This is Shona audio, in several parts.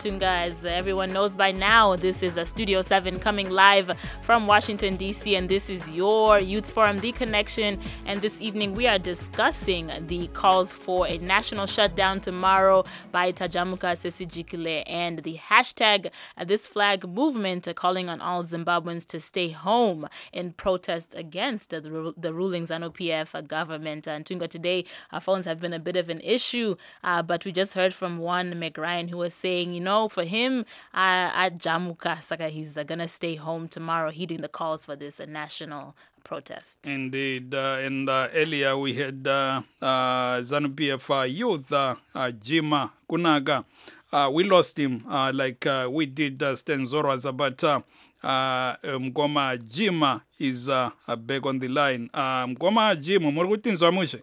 Tunga. As everyone knows by now, this is a Studio 7 coming live from Washington, D.C., and this is your Youth Forum, The Connection. And this evening, we are discussing the calls for a national shutdown tomorrow by Tajamuka Sesijikile and the hashtag This Flag movement calling on all Zimbabweans to stay home in protest against the ruling ZANU-PF government. And Tunga, today, our phones have been a bit of an issue, but we just heard from one McRyan who was saying, for him, at Jamuka Saka, he's going to stay home tomorrow, heeding the calls for this national protest. Indeed. And earlier we had ZANU-PF youth, Jima Kunaga. We lost him like we did Stan Zorwaza, but Mgoma Jima is back on the line. Mgoma Jima, Morgutin Zamushe.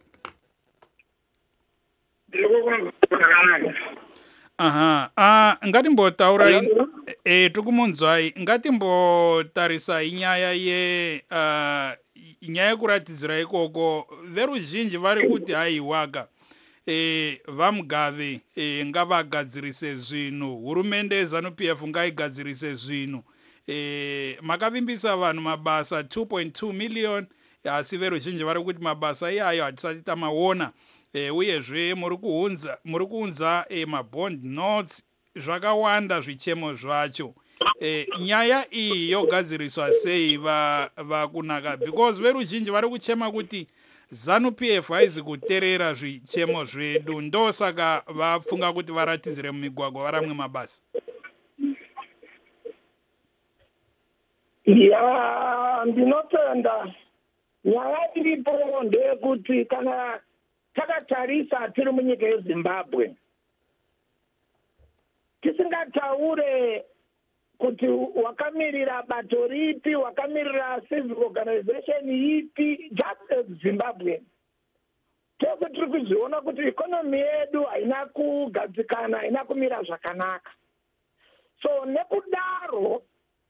Ngati mbotaura tikumunzwai ngati mbotarisa inyaya inyaya kuratidzira ikoko veruzhinji vari kuti haiwaka vamugave ngavagadzirise zvinhu, hurumende yeZANU-PF ngaigadzirise zvinhu. Makavimbisa vanhu mabasa 2.2 million, asi veruzhinji vari kuti mabasa iyayo hatisati tamaona. Uyezve muri kuunza mabond notes zvakawanda zvichemo zvacho. Nyaya iyi yogadziriswa sei vakunaka, because veruzhinji vari kuchema kuti ZANU-PF haizi kuteerera zvichemo zvedu, ndosaka vafunga kuti varatidzire mumigwagwa varamwe mabasa. Ndinotenda nyaya iripo ndeyekuti kana takatarisa tiri munyika yeZimbabwe, tisingataure kuti wakamirira bato ripi, wakamirira civic organization ipi, just Zimbabwe, tese tiri kuzviona kuti ikonomi yedu haina kugadzikana, haina kumira zvakanaka. So nekudaro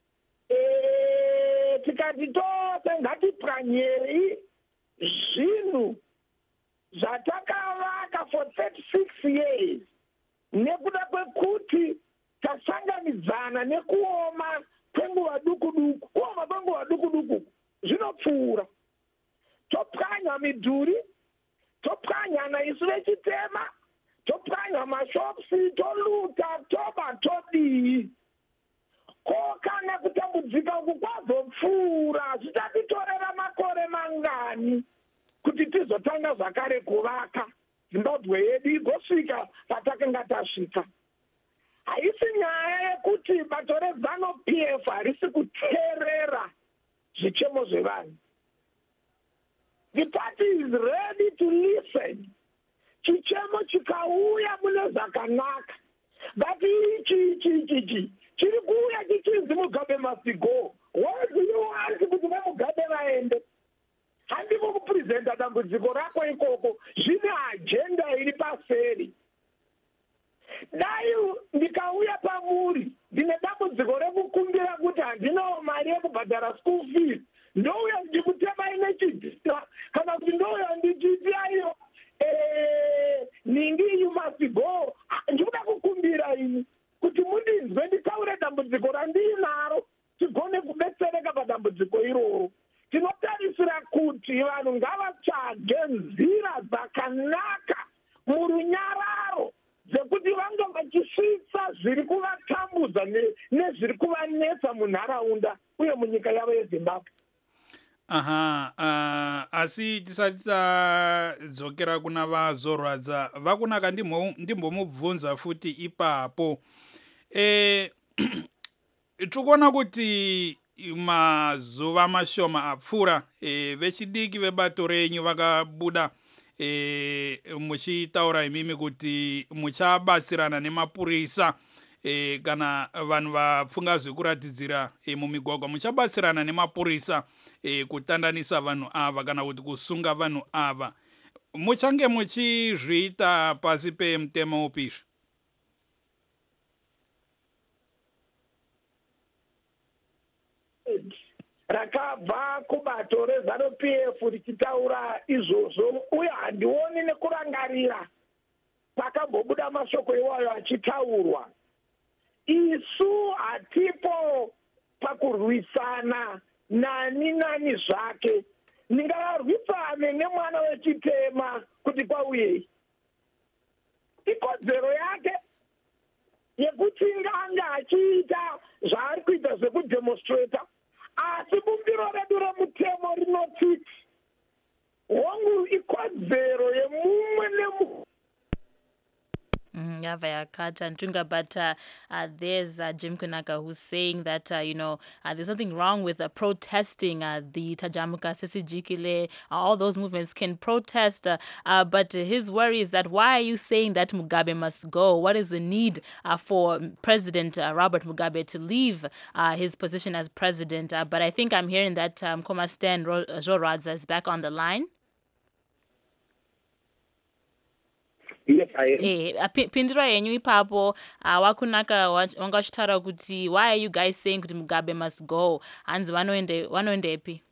tikati tose ngatipwanyei zvinhu zvatakavaka for 36 years nekuda kwekuti tasanganidzana nekuoma kwenguva duku-duku. Kuoma kwenguva duku-duku zvinopfuura. Topwanya midhuri, topwanyana isu vechitema, topwanya mashopsi, toluta, toba, todii. Ko kana kutambudzika uku kwazopfuura, zvichatitorera makore mangani kuti tizotanga zvakare kuvaka Zimbabwe yedu igosvika patakanga tasvika. Haisi nyaya yekuti bato reZANU-PF harisi kuteerera zvichemo zvevanhu. The party is ready to listen. Chichemo chikauya mune zvakanaka. But ichi chiri kuuya chichizi Mugabe must go. What do you want kuti Mugabe vaende? Handiko kupresenta dambudziko rako ikoko, zvine agenda iri paseri. Dai ndikauya pamuri ndine dambudziko rekukumbira kuti handinawo mari yekubhadhara school fees, ndouya ndikutema ine chidhita, kana kuti ndouya ndichiti ayo ningi you must go, ndikuda kukumbira ini kuti mundinzwe nditaure dambudziko randinaro tigone kubetsereka padambudziko iroro. Tinotarisira kuti vanhu ngavatsvage nzira dzakanaka murunyararo dzekuti vange vachisvitsa zviri kuvatambudza nezviri kuvanetsa munharaunda uye munyika yavo yeZimbabwe. Asi tisati tadzokera kuna vazorwadza vakunaka ndimbomubvunza futi ipapo. Tikuona kuti mazuva mashoma apfuura vechidiki vebato renyu vakabuda muchitaura imimi kuti muchabatsirana nemapurisa kana vanhu vapfunga zvekuratidzira mumigwagwa, muchabatsirana nemapurisa kutandanisa vanhu ava kana kuti kusunga vanhu ava. Muchange muchizviita pasi pemutemo upisvi? Rakabva kubato reZANU-PF richitaura izvozvo, uye handioni nekurangarira pakambobuda mashoko iwayo achitaurwa. isu hatipo pakurwisana nani zvake. Ndingarwisane nemwana wechitema kuti kwauyei. Ikodzero yake yekuti ngange achiita zvaari kuita zvekudemonstrata, asi bumbiro redu remutemo rinoti hongu ikodzero yemumwe nemumwe. But there's Jim Kunaka who's saying that, there's nothing wrong with protesting the Tajamuka, Sesijikile, all those movements can protest. But his worry is that why are you saying that Mugabe must go? What is the need for President Robert Mugabe to leave his position as president? But I think I'm hearing that Komasten Joradza is back on the line. Yes, I am. Pindura yenyu ipapo wakunaka wangachitara kuti why are you guys saying kuti Mugabe must go? Hanzi vanoendepi?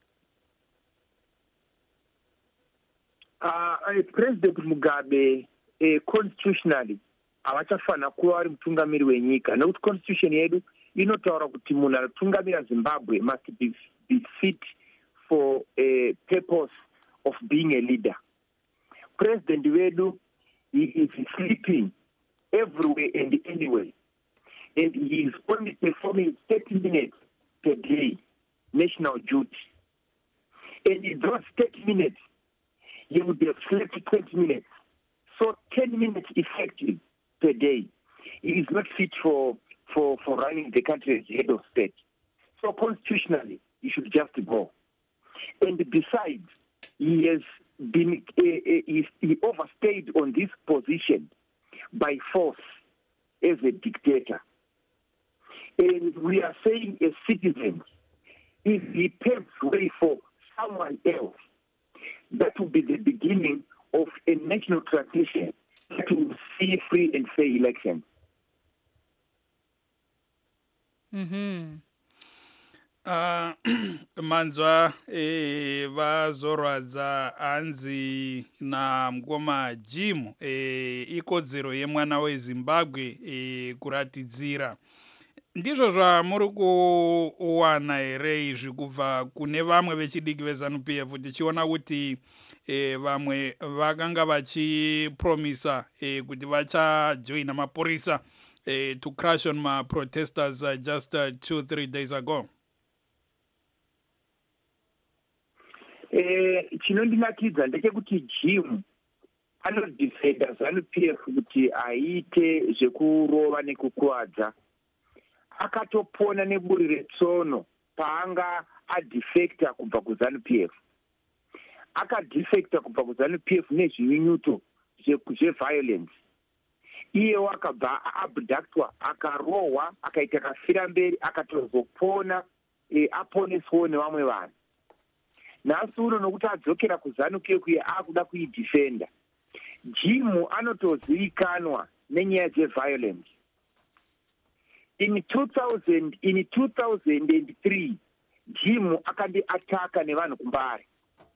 President Mugabe constitutionally avachafana kuva vari mutungamiri wenyika nekuti constitution yedu inotaura kuti munhu anotungamira Zimbabwe must be fit for a purpose of being a leader. President wedu, he is sleeping everywhere and anywhere, and he is only performing 30 minutes per day national duty. And in those 30 minutes, he would have slept 20 minutes. So 10 minutes effective per day. He is not fit for running the country as head of state. So constitutionally, he should just go. And besides, he has been he overstayed on this position by force as a dictator. And we are saying as citizens, if he paves way for someone else, that will be the beginning of a national transition that will see free and fair elections. Manzwa vazorwadza hanzi namukoma Jim ikodzero yemwana weZimbabwe kuratidzira. Ndizvo zvamuri kuwana here izvi kubva kune vamwe vechidiki veZANU-PF tichiona kuti vamwe vakanga vachipromisa kuti vachajoina mapurisa to crash on ma-protesters just 2-3 days ago? Chinondinakidza ndechekuti Jim anodefenda ZANU-PF kuti aite zvekurova nekukuwadza. Akatopona neburi retsono paanga adefecta kubva kuZANU-PF. Akadefecta kubva kuZANU-PF nezvinyunyuto zveviolence. Iyewo akabva aabductwa, akarohwa, akaita kafira mberi, akatozopona aponeswawo nevamwe vanhu. Nhasi uno nokuti adzokera kuZANU-PF akuda kuidefenda. Jim anotozivikanwa nenyaya dzeviolence. In 2003, Jim akandiataka nevanhu kumbari.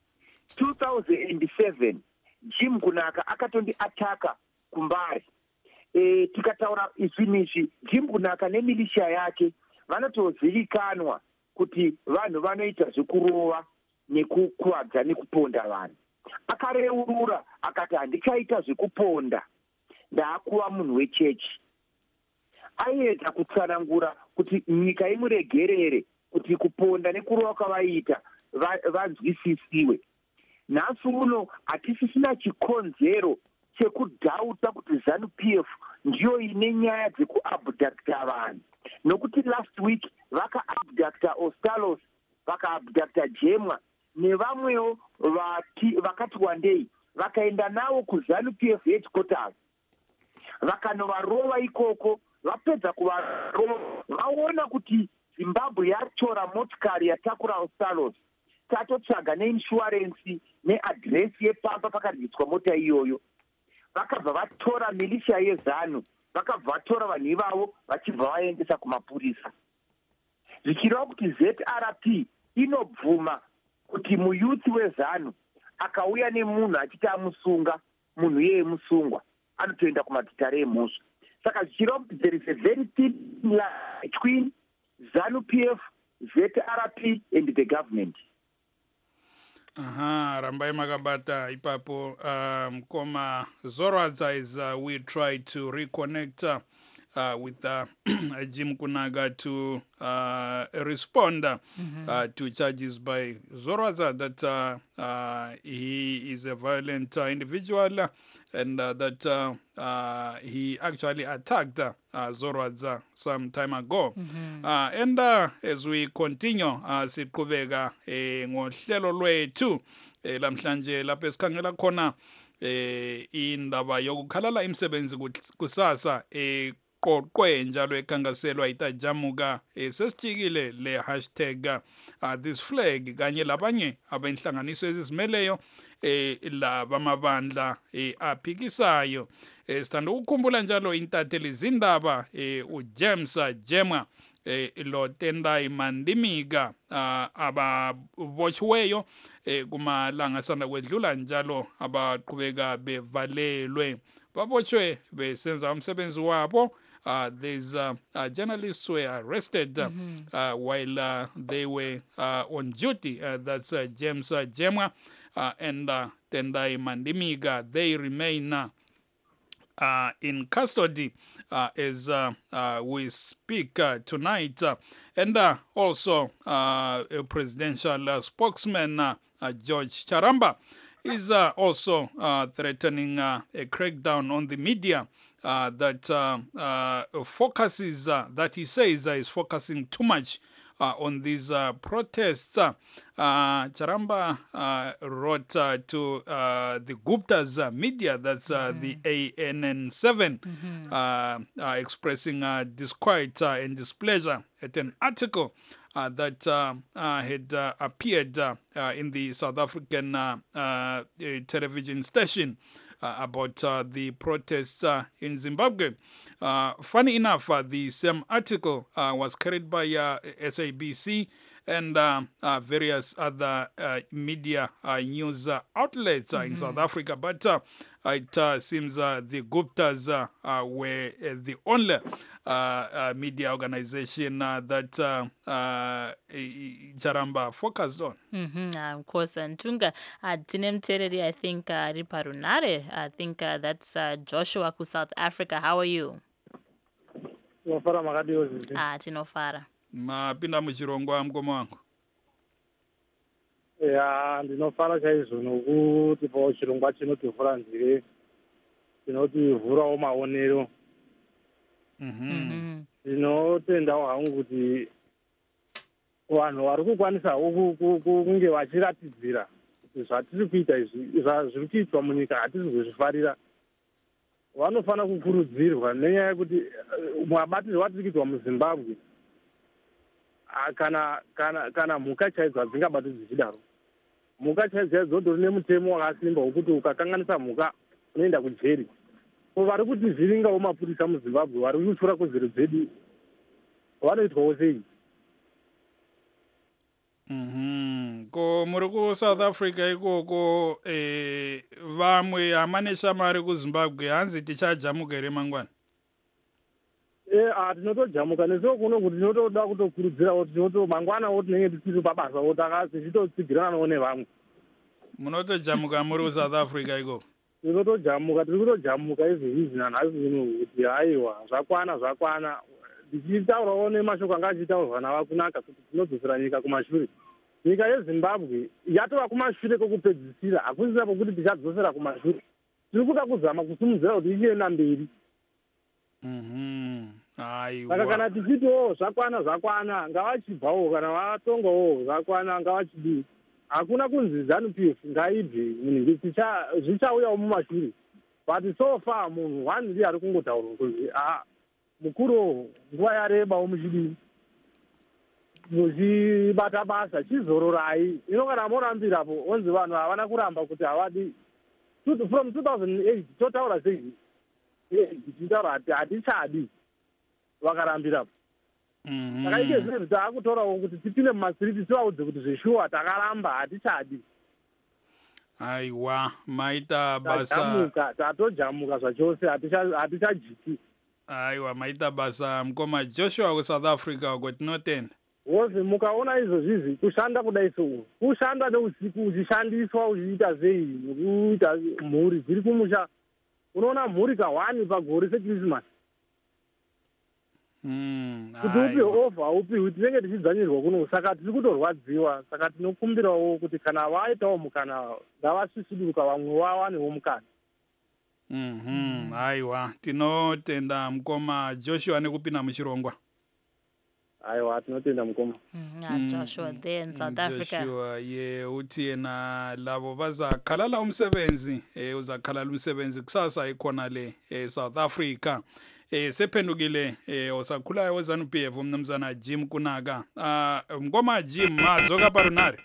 2007, Jim Kunaka akatondiataka kumbari. Tikataura izvinizvi, Jim Kunaka nemilisha yake vanotozivikanwa kuti vanhu vanoita zvekurova nekukuwadza nekuponda vanhu. Akareurura akati handichaita zvekuponda, ndaakuva munhu wechechi. Aedza kutsanangura kuti nyika imuregerere kuti kuponda nekurova kwavaita vanzwisisiwe. Nhasi uno hatisisina chikonzero chekudhauta kuti ZANU-PF ndiyo ine nyaya dzekuabducta vanhu. Nokuti last week vakaabducta Ostalos, vakaabducta Jemwa nevamwewo vakati wandei, vakaenda navo kuZANU-PF headquarters. Vakanovarova ikoko, vapedza kuvarova, vaona kuti Zimbabwe yatora motikari yatakura Ostalos. Tatotsvaga neinsurance neadresi yepamba pakaryidzwa mota iyoyo. Vakabva vatora milisha yeZANU, vakabva vatora vanhu ivavo vachibva vaendesa kumapurisa. Zvichireva kuti ZRP inobvuma kuti muyuthi weZANU akauya nemunhu achiti amusunga, munhu iyeye musungwa, anotoenda kumadhitare emhosva. saka zvichireva kuti there is a very thin line between ZANU-PF, ZRP and the government. Rambai makabata ipapo. Koma Zorwadza is we try to reconnect with Jim Kunaga to respond to charges by Zorwadza that he is a violent individual and that he actually attacked Zorwadza some time ago. And as we continue, siqhubeka ngohlelo lwethu lamhlanje lapho esikhangela khona indaba yokukhalala imisebenzi kusasa qoqwe njalo ekhangaselwa itajamuka sesijikile le hashtag this flag kanye labanye abenhlanganiso ezizimeleyo labamabandla aphikisayo. Sithanda ukukhumbula njalo intatheli zindaba uJames Jemwa lo Tendai Mandimiga ababotshiweyo kumalanga asanda kwedlula njalo abaqhubeka bevalelwe babotshwe besenza umsebenzi wabo. These journalists were arrested while they were on duty. That's James Jemwa and Tendai Mandimiga. They remain in custody as we speak tonight. And also a presidential spokesman, George Charamba, is also threatening a crackdown on the media that focuses, that he says is focusing too much on these protests. Charamba wrote to the Gupta's media, that's the ANN7, expressing disquiet and displeasure at an article that had appeared in the South African television station about the protests in Zimbabwe. Funny enough, the same article was carried by SABC and various other media news outlets in South Africa, but it seems the Guptas were the only media organization that Charamba focused on. Of course, Ntunga, Tinem Tereri, I think Riparunare, I think that's Joshua ku South Africa. How are you? Tinofara. Mapinda muchirongwa mkomo wangu. Ya, ndinofara chaizvo nokuti pachirongwa chinotivhura nzeve, chinotivhurawo maonero. Ndinotendawo hangu kuti vanhu vari kukwanisawo kunge vachiratidzira kuti zvatiri kuita izvi zviri kuitwa munyika hatisi kuzvifarira. Vanofana kukurudzirwa nenyaya yekuti mabatirwo atiri kuitwa muZimbabwe kana mhuka chaidzo hadzingabati dzichidaro. Mhuka chaidzo dzotori nemutemo wakasimba wekuti ukakanganisa mhuka unoenda kujeri. Vari kuti zviringawo mapurisa muZimbabwe vari kupfura kodzero dzedu vanoitwawo sei? Ko muri ku South Africa ikoko vamwe hamane shamari kuZimbabwe hanzi tichajamuka here mangwana. Tinotojamuka nesuwo kuno kuti tinotoda kutokurudzirawo tinoto mangwanawo tinenge tisiri pabasawo tichitotsigiranawo nevamwe. Munotojamuka muri ku South Africa ikoko? Tinotojamuka, tiri kutojamuka izvi nanhasi uno kuti haiwa zvakwana. Ndichitaurawo nemashoko anga achitaurwa nava kunaka kuti tinodzosera nyika kumashure. Nyika yeZimbabwe yatova kumashure kwekupedzisira, hakusisa pokuti tichadzosera kumashure. Tiri kuda kuzama kusimudzira kuti ichienda mberi. Saka kana tichitiwo zvakwana, ngavachibvawo kana vatongawo zvakwana ngavachidii. Hakuna kunzi ZANU-PF ngaibve munhu zvichauyawo mumashure. But so far munhu one ndiye ari kungotaurwa kuti mukuru nguva yarebawo muchidii muchibata basa chizororai. Ino kana morambirapo onzi vanhu havana kuramba kuti havadi. From 2008 totaura sei tichitaura kuti hatichadi vakarambirapo. Saka ike zvinhu taakutorawo kuti tipinde mumasiriti tivaudze kuti zveshuwa takaramba hatichadi. Aiwa, maita basa. Tatojamuka zvachose hatichajiki. aiwa maita basa mukoma Joshua kuSouth Africa kwatinotenda. Wozi mukaona izvozvizvi kushanda kudai so kushanda neusiku uchishandiswa uchiita sei kuita mhuri dziri kumusha unoona mhuri ka1 pagore seChristmas kuti upi offer haupiwi tinenge tichidzanyirwa kuno saka tiri kutorwadziwa saka tinokumbirawo kuti kana vaitawo mukana ngavasvisiduka vamwe vawanewo mukana. Aiwa tinotenda mukoma Joshua nekupinda muchirongwa. Aiwa tinotenda mukoma. Joshua there in South Africa. Joshua uthi yena labo bazakhalala umsebenzi uzakhalala umsebenzi kusasa ikhona le South Africa. Sephendukile osakhulayo weZANU-PF umnumzana Jim Kunaka. Mkoma Jim madzoka parunare.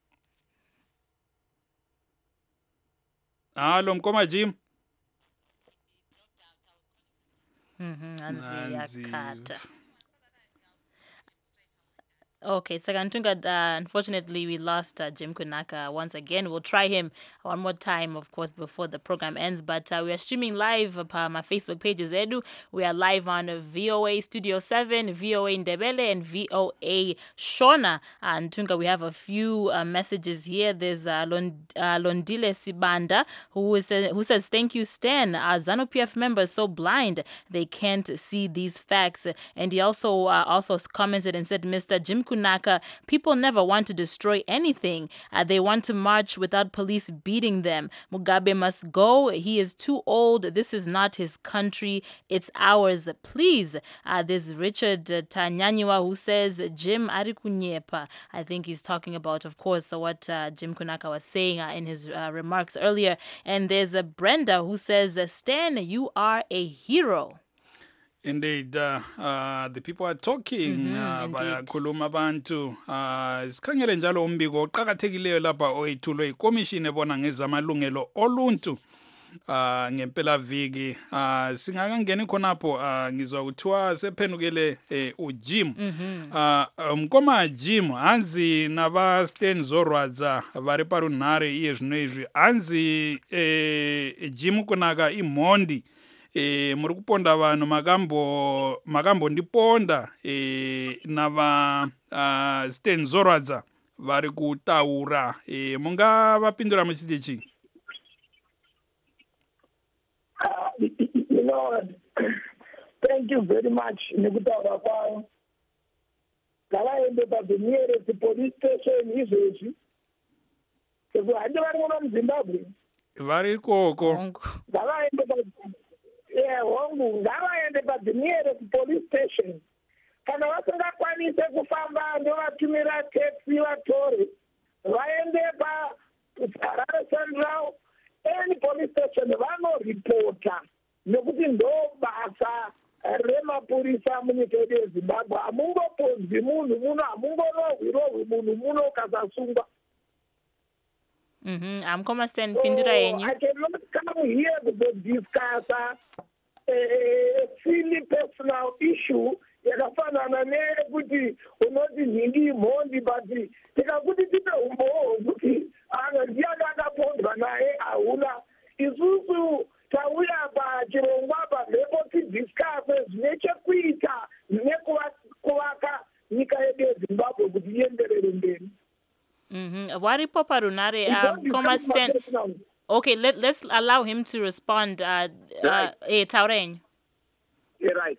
Halo mkoma Jim. Anzi yakata. Okay, Sagantunga, unfortunately we lost Jim Kunaka once again. We'll try him one more time, of course, before the program ends. But we are streaming live on my Facebook pages, Edu. We are live on VOA Studio 7, VOA Ndebele, and VOA Shona. And Tunga, we have a few messages here. There's Londile Sibanda, who says, thank you, Stan. Our ZANU-PF members so blind, they can't see these facts. And he also commented and said, Mr. Jim Kunaka, people never want to destroy anything. They want to march without police beating them. Mugabe must go. He is too old. This is not his country. It's ours. Please. There's Richard Tanyanywa who says, Jim Arikunyepa. I think he's talking about, of course, what Jim Kunaka was saying in his remarks earlier. And there's Brenda who says, Stan, you are a hero. Indeed, the people are talking bayakhuluma abantu sikhangele njalo umbiko oqhakathekileyo lapha oyithulo ikomishini ebona ngezamalungelo oluntu ngempela viki singakangeni khonapho ngizwa kuthiwa sephendukele uJim mkoma Jim hanzi naba Stan Zorwadza vari parunhare iye zvino izvi hanzi Jim Kunaka imhondi muri kuponda vanhu makambo ndiponda nava Stan Zorwadza vari kutaura munga vapindura muchiti chii? You know, thank you very much nekutaura kwavo ngavaende the nearest police station izvezvi sekuti handi vari muno muZimbabwe vari ikoko ngavaende hongu ngavaende the nearest police station kana vasingakwanise kufamba ndovatumira taxi vatore vaende paHarare Central any police station vanoripota nekuti ndo basa remapurisa munyika yedu yeZimbabwe. Hamungoponzwi munhu muno, hamungorohwi munhu muno ukasasungwa. Amkoma Stan pindura yenyu. I cannot come here to discuss a silly personal issue yakafanana nekuti unoti nhingi imhondi but tikakuti tipe umbowo kuti ndiyani akapondwa naye hauna. Isusu tauya pachirongwa pamhepo tidiscase zvine chekuita nekuvaka nyika yedu yeZimbabwe kuti ienderere mberi. Varipo parunare Mkoma Stan. Okay, let's allow him to respond. Taurenyu. Right.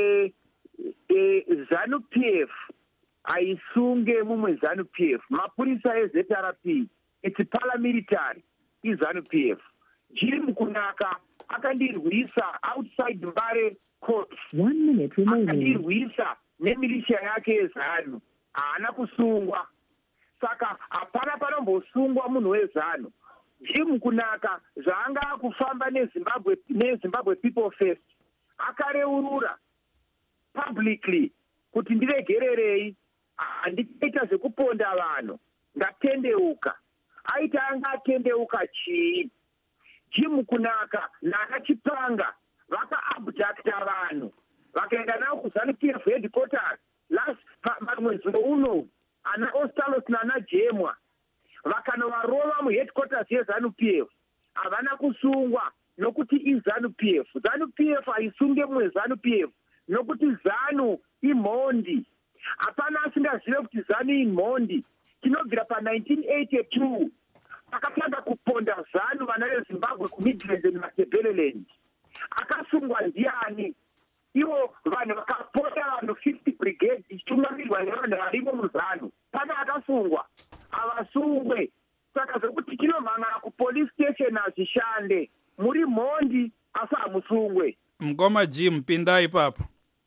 ZANU-PF aisunge mumwe ZANU-PF mapurisa eZRP it's paramilitary iZANU-PF. Jim Kunaka akandirwisa outside Mbare court 1 minute remaining. Akandirwisa nemilisha yake yeZANU haana kusungwa saka hapana panombosungwa munhu weZANU. Jim Kunaka zvaanga akufamba neZimbabwe People First akareurura publicly kuti ndiregererei handiita zvekuponda vanhu ndatendeuka. Aita anga atendeuka chii? Jim Kunaka nana Chipanga vakaabducta vanhu vakaenda navo kuZANU-PF headquarters mwezi uno ana Ostalos nana Jemwa vakanovarova muheadquarters yeZANU-PF havana kusungwa nokuti izanu PF. Zanu PF aisunge mumwe zanu PF nokuti zanu imhondi. Hapana asingazive kuti zanu imhondi. Tinobvira pa1982 akatanga kuponda zanu vana veZimbabwe kuMidlands neMatabeleland. Akasungwa ndiani? Ivo vanhu vakaponda vanhu 50 brigades ichitumamirwa nevanhu varimo muzanu. Pana akasungwa havasungwe. Saka zvekuti tinomhangana kupolice station hazvishande. Muri mhondi asi hamusungwe. Mkoma Jim pinda ipapo.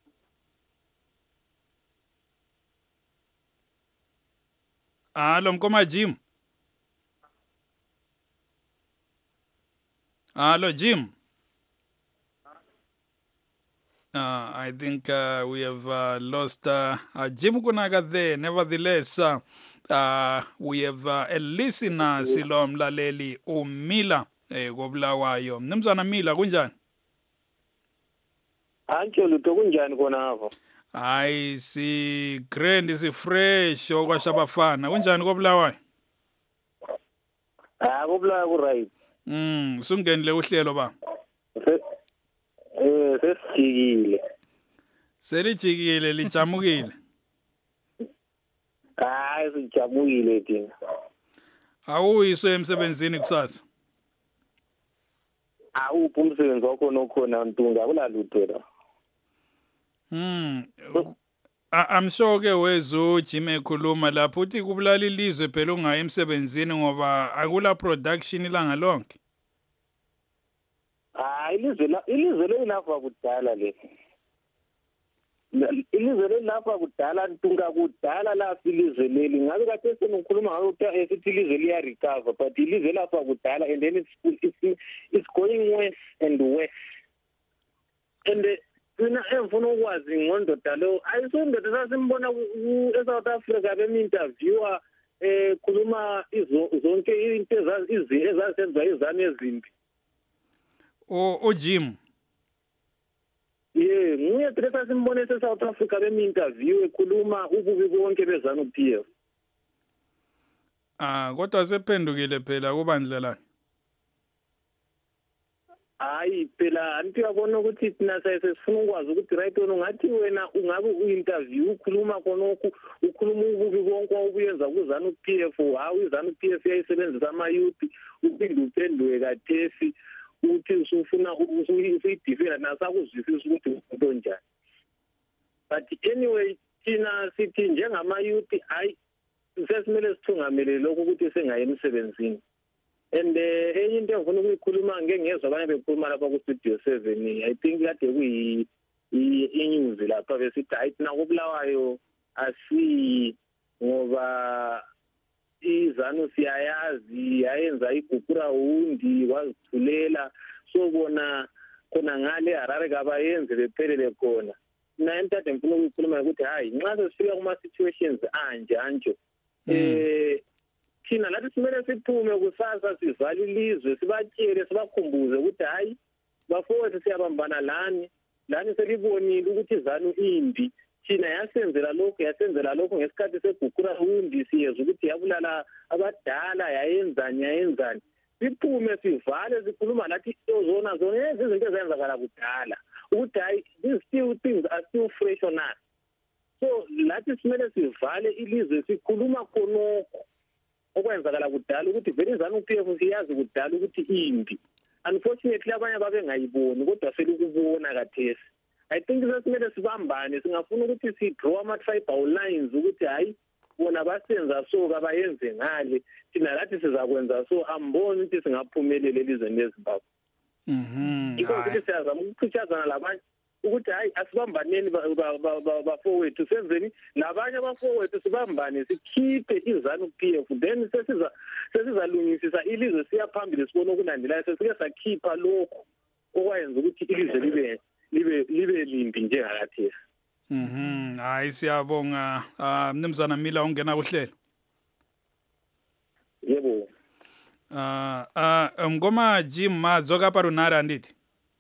Halo Mkoma Jim. Hello, Jim. I think we have lost Jim Kunaga there. Nevertheless, we have a listener, Silo Mlaleli Umila Goblawayo. Mnumzana Mila, kunjani? Ancho luto kunjani kona hapo? I see grand is fresh okwashabafana. Kunjani Goblawayo? Goblawayo ku right. Sungenile uhlelo ba. Sesijikile. Selijikile lijamukile. Sijamukile thina. Awuyiswe emsebenzini kusasa. Awuphi umsebenzi wakho nokhona Ntunga kulalutho la. I'm sure ke wezo Jim ekhuluma lapho uthi kubulala ilizwe phela ungayi emsebenzini ngoba akula production ilanga lonke. Ilizwe lelapha kudala le. Ilizwe lelapha kudala Ntunga kudala lapha ilizwe leli. Ngabe kade senokhuluma ngayo ukuthi ilizwe liya recover but ilizwe lapha kudala and then it's going worse and worse. And mina emfuna ukwazi ngondoda lo ayisondoda sasimbona eSouth Africa bemi-interviewer khuluma zonke into ezazenza izane ezimbi. Jim. Nguye phela simbone eSouth Africa bemi-interview ekhuluma ububi bonke bezanu PF. Kodwa sephendukile phela kubandla lakhe. Hayi phela anti uyabona ukuthi thina sesifuna ukwazi ukuthi right wena ungathi wena ungabe uinterview ukhuluma khonokho ukhuluma ububi bonke obuyenza kuzanu PF hawu izanu PF yayisebenzisa ama youth uphinde uphendule kathesi uthi usufuna ukuyidifenda nasakuzwisisa ukuthi into njani. But anyway thina sithi njengama youth hayi sesimele sithungamele lokho ukuthi singaye emsebenzini. And enye into engifuna ukuyikhuluma ngengezwe abanye bekhuluma lapha ku Studio 7 I think kade kuyi inews lapha besithi hayi thina kubulawayo asi ngoba izanu siyayazi yayenza igugura undi wazithulela so bona khona ngale Harare kabayenze bephelele khona. Na entathe ngifuna ukuyikhuluma ukuthi hayi nxa sesifika kuma situations anjo thina lathi simele siphume kusasa sivale ilizwe sibatshele sibakhumbuze ukuthi hayi bafowethu siyabambana lani selibonile ukuthi izanu imbi thina yasenzela lokho ngesikhathi segugura undi siyezwa ukuthi yabulala abadala yayenzani siphume sivale sikhuluma lathi zona izinto ezenzakala kudala ukuthi hayi these still things are still fresh on us. So lathi simele sivale ilizwe sikhuluma khonokho okwenzakala kudala ukuthi vele izanu PF siyazi kudala ukuthi imbi. Unfortunately abanye babengayiboni kodwa selukubona kathesi. I think sesimele sibambane singafuna ukuthi si draw ama tribal lines ukuthi hayi bona basenza so kabayenze ngale thina lathi sizakwenza so amboni ukuthi singaphumelela elizweni leZimbabwe. Ukuthi siyazama ukuchazana labanye ukuthi hayi asibambaneni bafowethu senzeni nabanye abafowethu sibambane sikhiphe izanu PF then sesizalungisisa ilizwe siya phambili sibone ukulandelayo sesike sakhipha lokho okwayenza ukuthi ilizwe libe limbi njengakathesi. Hayi siyabonga mnumzana Mila ungena kuhlelo. Yebo. Ngoma Jim mazoka parunara anditi.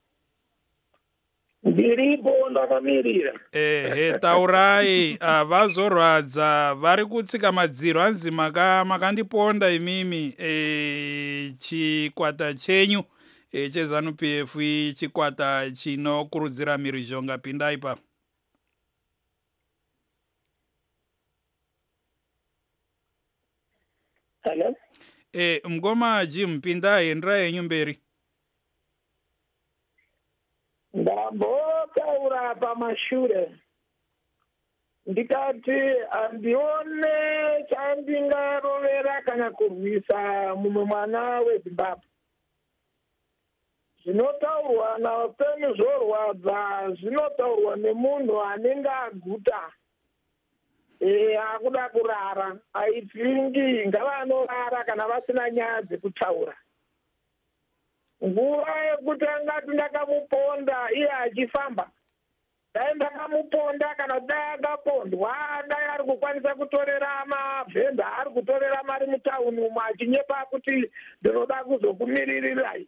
Ndiripo ndakamirira. Taurai vazorwadza vari kutsika madziro anzi makandiponda imimi chikwata chenyu cheZANU-PF chikwata chinokurudzira mhirizhonga. Pindai pa. Hello? Mngoma Jim, pindai endera yenyu mberi. Ndambotaura pamashure ndikati handione chandingarovera kana kurwisa mumwe mwana weZimbabwe. Zvinotaurwa naupenyu zvorwadza, zvinotaurwa nemunhu anenge aguta. Akuda kurara, aithingi ngavanorara kana vasina nyaya dzekutaura. Nguva yekutanga ndakamuponda iye achifamba. Dai ndakamuponda kana dai akapondwa, dai ari kukwanisa kutorera mavhenda, ari kutorera mari mutauni umo achinyepa kuti ndinoda kuzokumiririrai.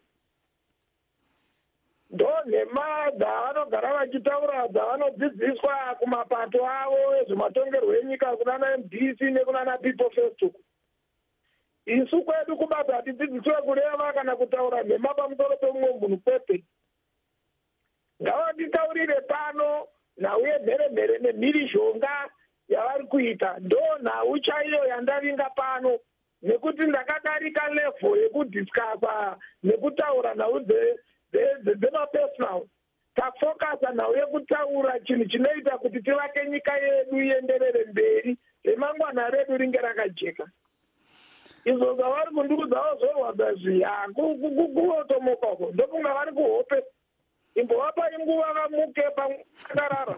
Ndonhema dzavanogara vachitaura dzavanodzidziswa kumapato avo ezvematongerwo enyika kunana MDC nekunana People First. Isu kwedu kubata hatidzidziswe kureva kana kutaura nhema pamusoro pemumwe munhu kwete. Ngavatitaurire pano nhauye mheremhere nemhirizhonga yavari kuita. Ndo nhau chaiyo yandavinga pano nekuti ndakadarika level yekudhiskasa nekutaura nhau dzemapersonal. Tafokasa nhau yekutaura chinhu chinoita kuti tivake nyika yedu ienderere mberi, remangwana redu ringe rakajeka. Izvo zvavari kundiudzawo zvorwadza zviya kuvotomokako ndokunga vari kuhope imbovapa inguva vamuke pakarara.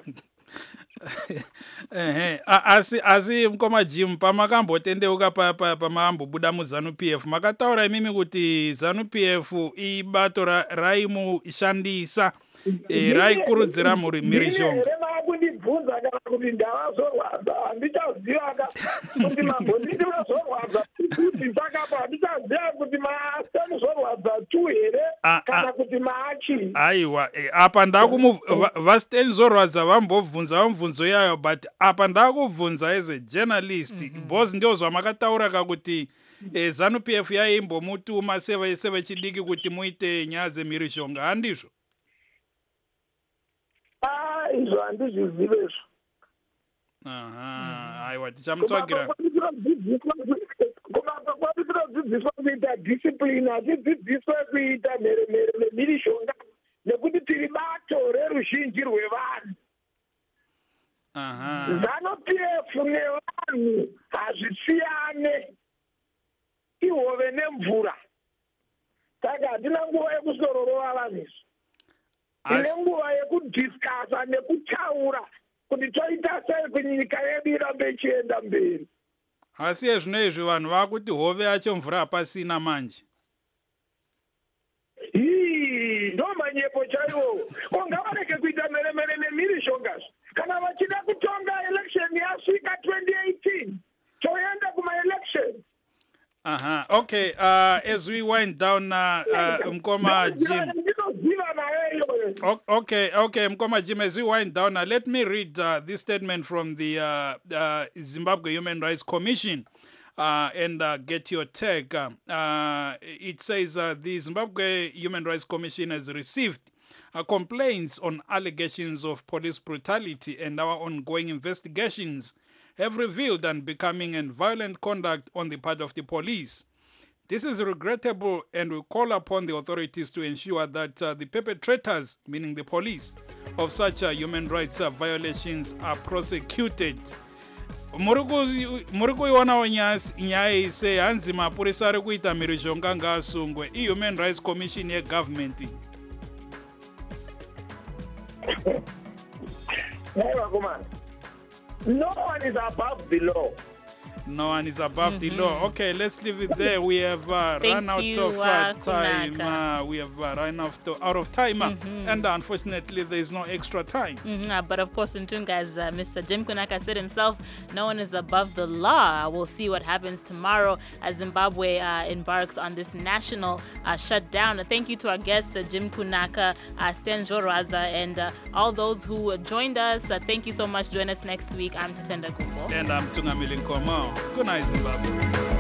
asi Mngoma Jim, pamakambotendeuka pamakambobuda muZANU-PF makataura imimi kuti ZANU-PF ibato raimushandisa raikurudzira mhirizhonga. Kundibvunza kana kuti ndava zorwadza handichaziva kuti mabhonditi vazorwadza kuti saka handichaziva kuti maasemu zorwadza tu here kana kuti maachi. Aiwa, apa vasiteni zorwadza vambobvunza mibvunzo yayo, but apa ndakubvunza as a journalist because ndio zvamakataura kakuti ZANU-PF yaimbomutuma sevechidiki kuti muite nyaya dzemhirizhonga, handizvo? Izvo handizvizive izvo. Aiwa, tichamutsvagira. Kwatinodzidziswa kuita discipline, hatidzidziswe kuita mheremhere nemhirizhonga nekuti tiri bato reruzhinji rwevanhu. ZANU-PF nevanhu hazvisiyane, ihove nemvura. Saka hatina nguva yekusororova vanhu izvi. Tine nguva yekudhiskasa nekutaura kuti toita sei kuti nyika yedu irambe ichienda mberi. Asi ezvino izvi vanhu vakuti hove yacho mvura hapasina manje. Ndo manyepo chaiwo. Ngavareke kuita mheremhere nemhirizhonga. Kana vachida kutonga election yasvika 2018 toenda kuma-election. Okay, as we wind down, Mngoma Jim. Okay, Mngoma Jim, as we wind down, let me read this statement from the Zimbabwe Human Rights Commission and get your take. It says the Zimbabwe Human Rights Commission has received complaints on allegations of police brutality, and our ongoing investigations have revealed unbecoming and violent conduct on the part of the police. This is regrettable, and we call upon the authorities to ensure that the perpetrators, meaning the police, of such human rights violations are prosecuted. Muri kuionawo nyaya ise hanzi mapurisa ari kuita mhirizhonga ngaasungwe iHuman Rights Commission yegovernment. No one is above the law. No one is above the law. Okay, let's leave it there. We have run out of time. We have run out of time. And unfortunately, there is no extra time. But of course, Ntunga, as Mr. Jim Kunaka said himself, no one is above the law. We'll see what happens tomorrow as Zimbabwe embarks on this national shutdown. Thank you to our guests, Jim Kunaka, Sten Jorwaza, and all those who joined us. Thank you so much. Join us next week. I'm Tatenda Kumbo. And I'm Tungamili Nkomo. Good night, Zimbabwe.